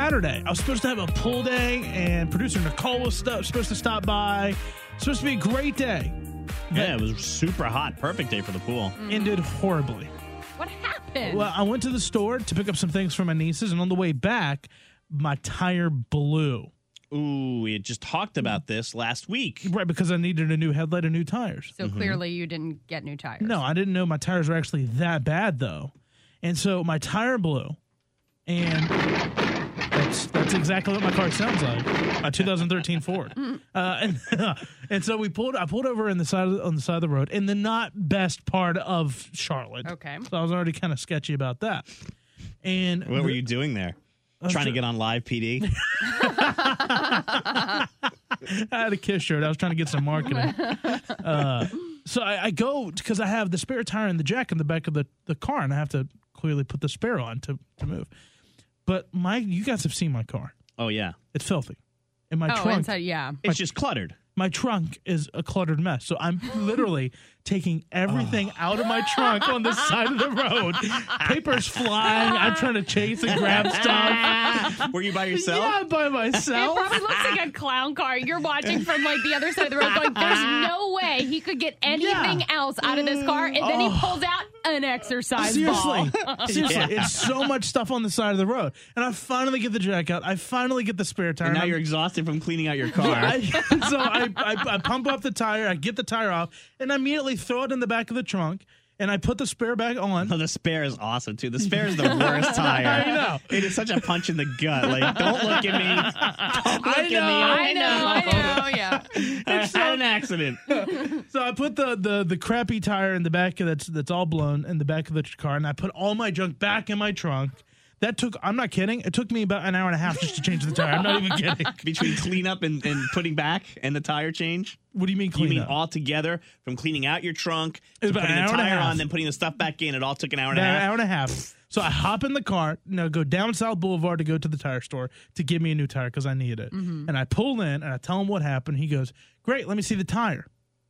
Saturday. I was supposed to have a pool day, and producer Nicole was supposed to stop by. Supposed to be a great day. Yeah, it was super hot. Perfect day for the pool. Ended horribly. What happened? Well, I went to the store to pick up some things for my nieces, and on the way back, my tire blew. Ooh, we had just talked about this last week. Right, because I needed a new headlight and new tires. So clearly you didn't get new tires. No, I didn't know my tires were actually that bad, though. And so my tire blew, and that's exactly what my car sounds like. A 2013 Ford. And so I pulled over on the side of the road in the not best part of Charlotte. Okay. So I was already kind of sketchy about that. And What were you doing there? Trying to get on live PD? I had a Kiss shirt. I was trying to get some marketing. So I go because I have the spare tire and the jack in the back of the car, and I have to clearly put the spare on to move. But you guys have seen my car. Oh, yeah. It's filthy. And my trunk, inside, yeah. It's just cluttered. my trunk is a cluttered mess. So I'm literally taking everything out of my trunk on the side of the road. Papers flying. I'm trying to chase and grab stuff. Were you by yourself? Yeah, by It myself. probably looks like a clown car. You're watching from like the other side of the road going, there's no way he could get anything else out of this car. And then he pulls out an exercise ball. Seriously, it's so much stuff on the side of the road. And I finally get the jack out. I finally get the spare tire. And now I'm- you're exhausted from cleaning out your car. So I pump up the tire, I get the tire off, and I immediately throw it in the back of the trunk, and I put the spare back on. Oh, the spare is awesome, too. The spare is the worst tire. I know. It is such a punch in the gut. Like, don't look at me. Don't look at me. I know, yeah. I had an accident. So I put the crappy tire in the back that's all blown in the back of the car, and I put all my junk back in my trunk. That took, I'm not kidding, it took me about an hour and a half just to change the tire. I'm not even kidding. Between cleanup and putting back and the tire change? What do you mean clean You mean up? all together from cleaning out your trunk It was to about putting an the hour and a tire half. on, then putting the stuff back in? It all took an hour and a About half? an hour and a half. So I hop in the car, go down South Boulevard to go to the tire store to give me a new tire because I need it. And I pull in and I tell him what happened. He goes, "Great, let me see the tire."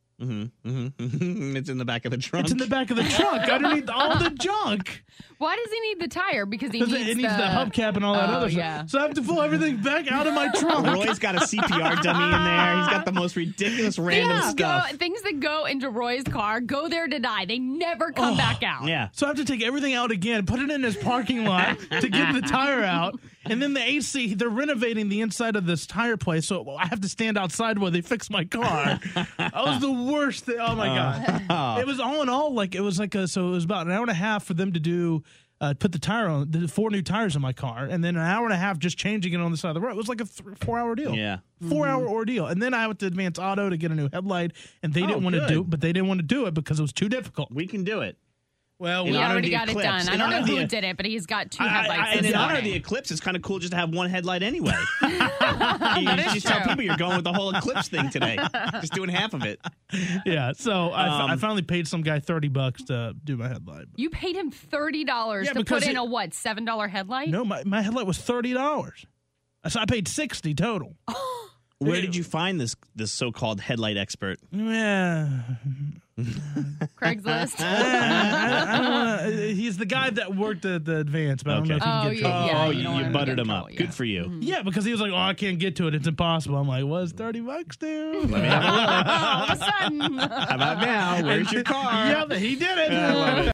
It's in the back of the trunk. It's in the back of the trunk underneath all the junk. Why does he need the tire? Because he Because needs it needs the hubcap and all that Oh, other yeah. stuff. So I have to pull everything back out of my trunk. Roy's got a CPR dummy in there. He's got the most ridiculous random stuff. Things that go into Roy's car go there to die. They never come back out. Yeah. So I have to take everything out again, put it in his parking lot to get the tire out. And then the AC, they're renovating the inside of this tire place, so I have to stand outside while they fix my car. That was the worst thing. Oh, my God. It was all in all, it was about an hour and a half for them to do, put the tire on, the 4 new tires in my car, and then an hour and a half just changing it on the side of the road. It was like a 4-hour deal. Yeah. 4-hour ordeal. And then I went to Advance Auto to get a new headlight, and they didn't want to good. do it, but they didn't want to do it because it was too difficult. We can do it. Well, In We honor of already the got it Eclipse. done. I In don't honor know of who the- did it, but he's got 2 And headlights. in this honor of morning. the eclipse, it's kind of cool just to have one headlight anyway. You is just tell true. people you're going with the whole eclipse thing today. Just doing half of it. yeah. So I finally paid some guy $30 to do my headlight. You paid him $30 Yeah, to because put in a what, $7 headlight? No, my headlight was $30. So I paid $60 total. Where did you find this so-called headlight expert? Yeah. Craigslist. I don't wanna, he's the guy that worked at the Advance, but I don't know if he Oh, can get to yeah, it. yeah. Oh, you don't wanna you get buttered in him up. trouble, Good yeah. for you. Yeah, because he was like, "Oh, I can't get to it. It's impossible." I'm like, "Was $30, dude?" All of a sudden. How about now? Where's your car? Yeah, he did it. I love it.